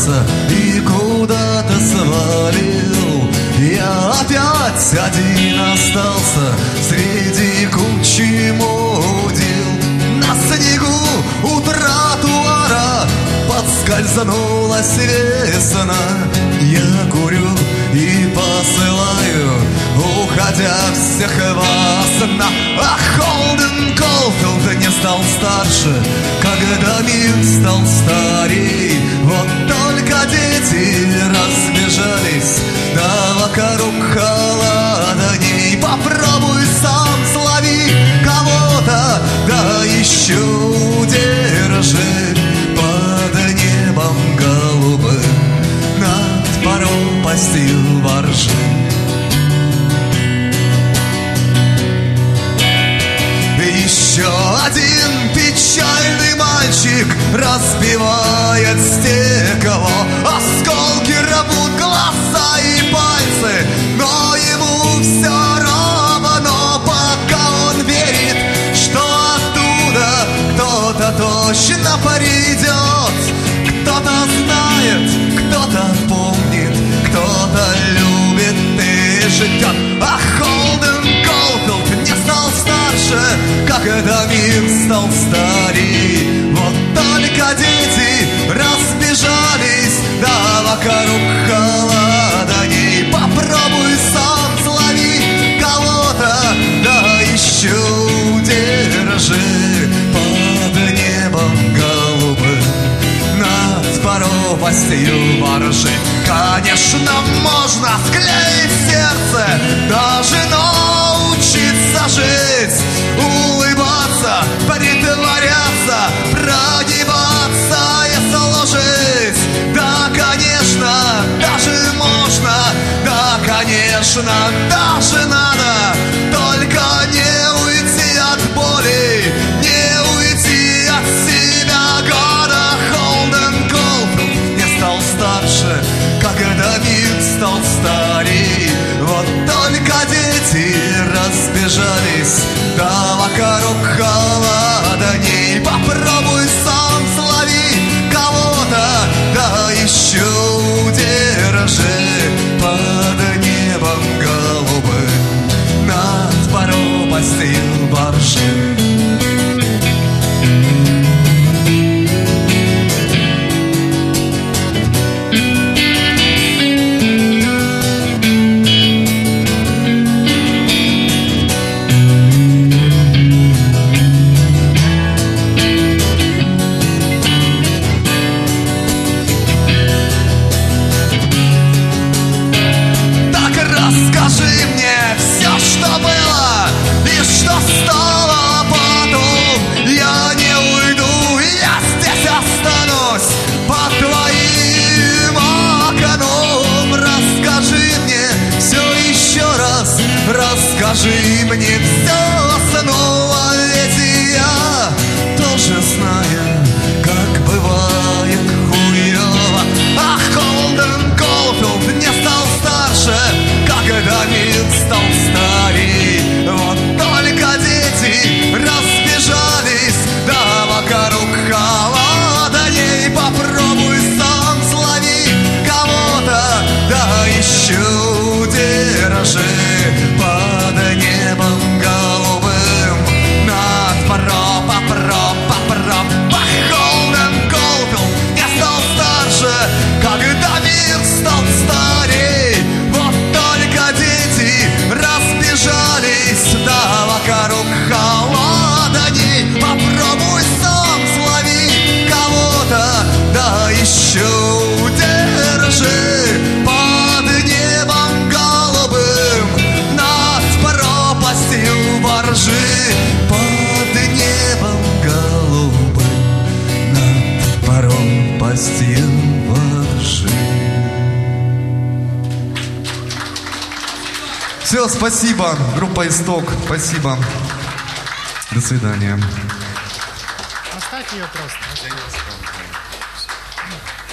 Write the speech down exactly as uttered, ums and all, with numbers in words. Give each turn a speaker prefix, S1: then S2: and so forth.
S1: собрался и куда-то свалил. Я опять один остался среди кучи мудил. На снегу у тротуара подскользнулась весна. Я курю и посылаю, уходя всех вас на. А Холден Колфилд не стал старше, когда мир стал старей. Вот только дети разбежались, да вокруг холодней. Попробуй сам слови кого-то, да еще удержи под небом голубым над пропастью воржи. Еще один печальный мальчик разбивает стекло. Осколки рвут глаза и пальцы, но ему все равно, пока он верит, что оттуда кто-то точно придет. Кто-то знает, кто-то помнит, кто-то любит и ждет. А Холден Колфилд не стал старше, когда мир стал старей. Вот только дети разбежались, да вокруг холодней. Попробуй сам слови кого-то, да еще удержи под небом голубым над пропастью воржи. Конечно, можно склеить сердце, даже научиться жить, улыбаться, притворяться, прогибаться и сложить. Да, конечно, даже можно, да, конечно, даже надо, только не уйти от боли, не уйти от себя. Года Холден Колфилд не стал старше, когда мир стал старей. Вот только дети разбежались, да вокруг холодней. Попробуй сам слови кого-то, да еще удержи под небом голубым над пропастью воржи. Расскажи мне все снова, ведь я тоже знаю, как бывает хуёво. А Холден Колфилд не стал старше, когда мир стал старей. Вот только дети разбежались, да вокруг холодней. Попробуй сам слови кого-то, да еще удержи под небом голубым над пропа, пропа, пропа. Холден Колфилд не стал старше, когда мир стал старей. Вот только дети разбежались, да вокруг холодней. Попробуй сам слови кого-то, да еще удержи под небом голубым над пропастью воржи. Под небом голубым над пропастью воржи. Все, спасибо. Группа «Исток», спасибо. До свидания.
S2: Оставь ее просто.